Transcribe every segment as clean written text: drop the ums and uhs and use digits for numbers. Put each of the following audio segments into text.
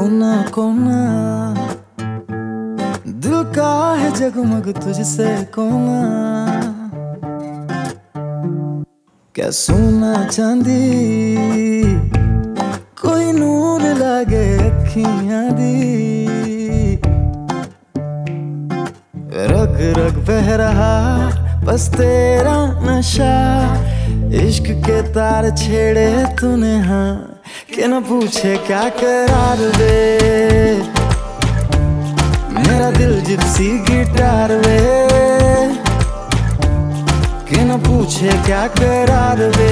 कोना कोना दिल का है जगमग तुझसे कोना, क्या सोना चांदी कोई नूर लागे अखियां दी। रग रग बह रहा बस तेरा नशा, इश्क के तार छेड़े तूने हाँ, कि न पूछे क्या करार वे मेरा दिल जिप्सी गिटार वे, कि न पूछे क्या करार वे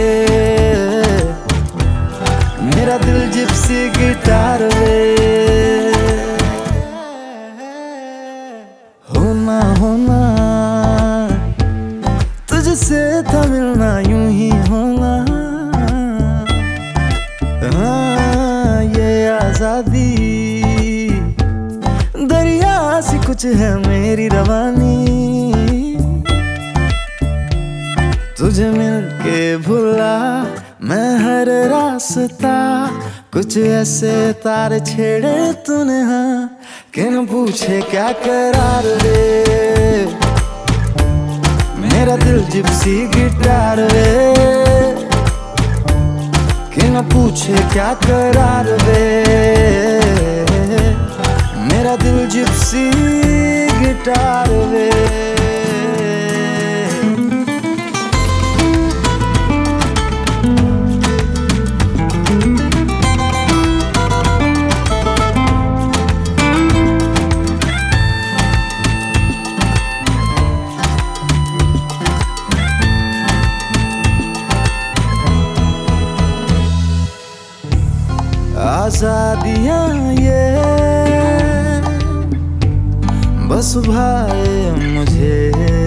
मेरा दिल जिप्सी गिटार वे। होना होना तुझसे था मिलना यूं ही होना, हाँ ये आजादी दरिया सी कुछ है मेरी रवानी। तुझे मिलके भुला मैं हर रास्ता, कुछ ऐसे तार छेड़े तूने हाँ, कि न पूछे क्या करार वे मेरा दिल जिप्सी गिटार वे, कि न पूछे क्या करार वे मेरा दिल जिप्सी गिटार वे। आजादियाँ ये बस भाए मुझे,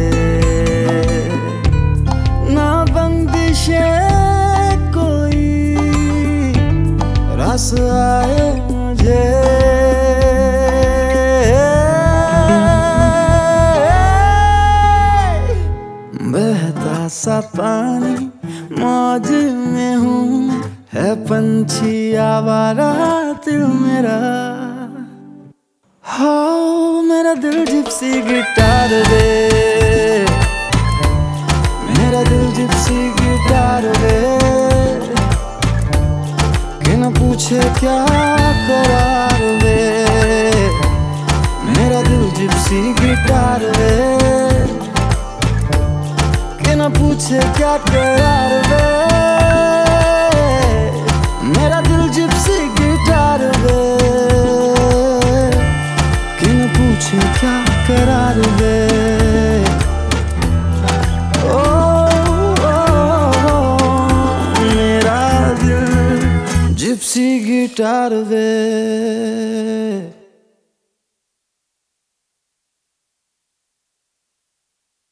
ना बंदिशे कोई रस आए मुझे। बहता सा पानी मौज में हूँ, है पंछी आवारा दिल मेरा, हाँ मेरा दिल जिप्सी गिटार वे मेरा दिल जिप्सी गिटार वे, कि न पूछे क्या करार वे मेरा दिल जिप्सी गिटार वे, कि न पूछे क्या करार वे मेरा दिल जिप्सी गिटार वे, कि न पूछे क्या करार वे। ओ, मेरा दिल जिप्सी गिटार वे।